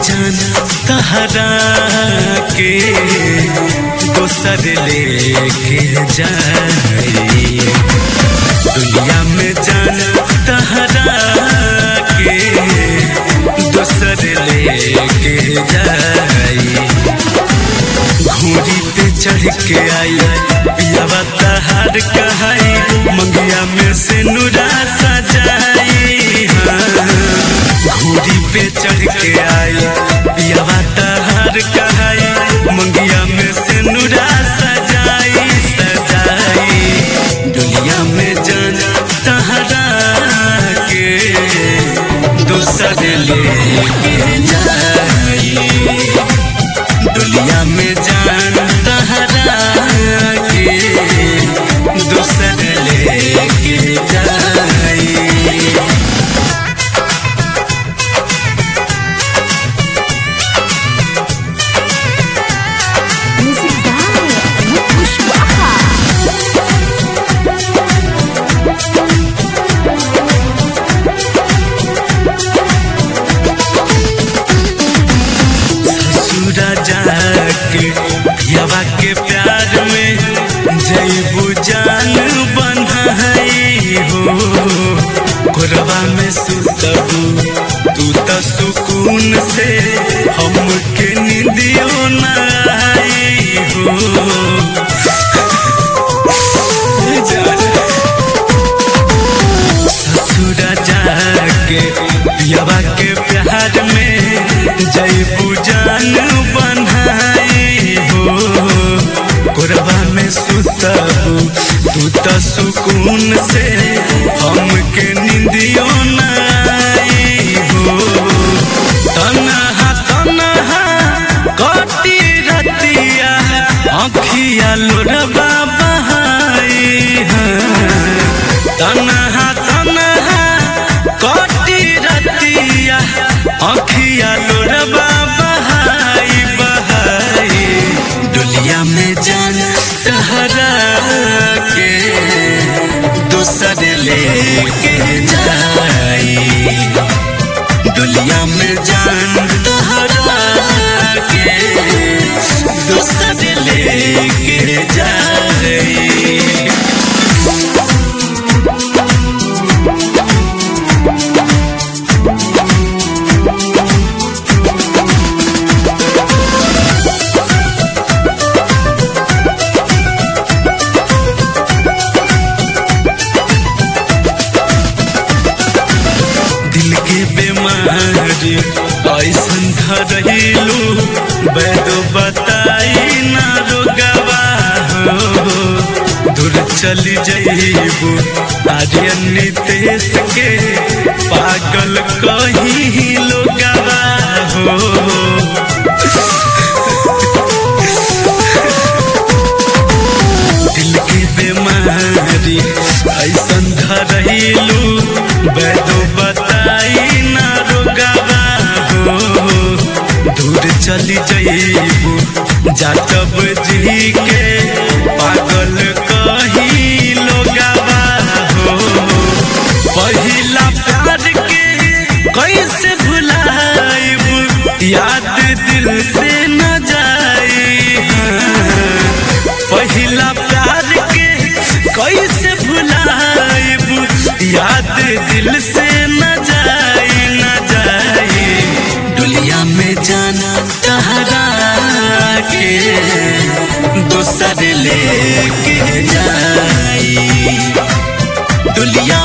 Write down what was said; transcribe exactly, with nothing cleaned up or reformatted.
जान तहरा के दोसर लेके जाई। दुनिया में जान तहरा के दोसर लेके जाई। घोड़ी पे चढ़ के आई पियावा तहार कहाई, मंगिया में से नुरा सजाई। घोड़ी पे चढ़ के आई पियावा तहार कहाई, मंगिया में से नुरा सजाई सजाई। दुनिया में जान तहरा के दोसर लेके जाई। दुनिया में जान तहरा के दोसर लेके जाई। जाके पियावा के प्यार में जईबू जान बन्हाई हो। कोरबा में सुतबू तू तो सुकून से, हमके नींदियो न आई हो। ससुरा जाके पियावा के प्यार में जईबू जान बन्हाई हो। कोरबा में सुतबू तू तो सुकून से, हमके नींदियो न आई हो। तन्हा तन्हा कटी रतिया आँखिया लोरबा बहाई। तन्हा तन्हा कटी रतिया आँखिया लोरबा बहाई बहाई। दुनिया में जान तहरा के दोसर लेके जाई। दुनिया में जान तहरा के दोसर लेके जाई। दिल के बीमारी ऐसन धरहिलू, वैद बताई ना रोगवा हो। दूर चली जईबू आर्यन नितेश के, पागल कहीं लोगवा हो। दिल के बीमारी ऐसन धरहिलू, वैद बताई ना रोगवा हो। दूर चली जईबू जातब जी के, पागल कहीं लोगवा हो। पहिला प्यार के कैसे भुलाइबू, याद दिल से न जाई। पहिला प्यार के कैसे भुलाइबू, याद दिल से न जाई न जाई। दुनिया में जाना तहरा के दोसर लेके जाई। दुनिया